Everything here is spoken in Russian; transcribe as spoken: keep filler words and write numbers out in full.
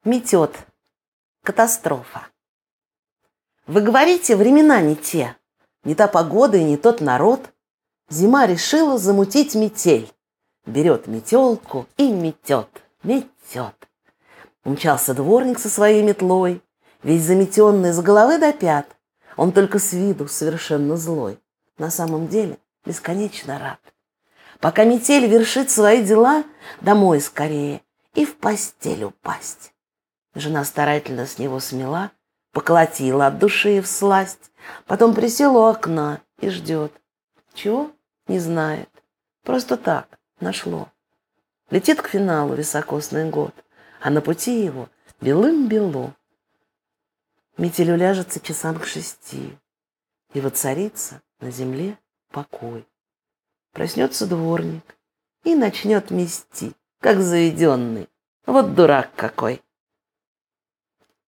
Метет. Катастрофа. Вы говорите, времена не те, не та погода и не тот народ. Зима решила замутить метель. Берет метелку и метет, метет. Умчался дворник со своей метлой, весь заметенный с головы до пят. Он только с виду совершенно злой, на самом деле бесконечно рад. Пока метель вершит свои дела, домой скорее и в постель упасть. Жена старательно с него смела, поколотила от души всласть, потом присела у окна и ждет. Чего? Не знает. Просто так нашло. Летит к финалу високосный год, а на пути его белым-бело. Метель уляжется часам к шести, и воцарится на земле покой. Проснется дворник и начнет мести, как заведенный. Вот дурак какой!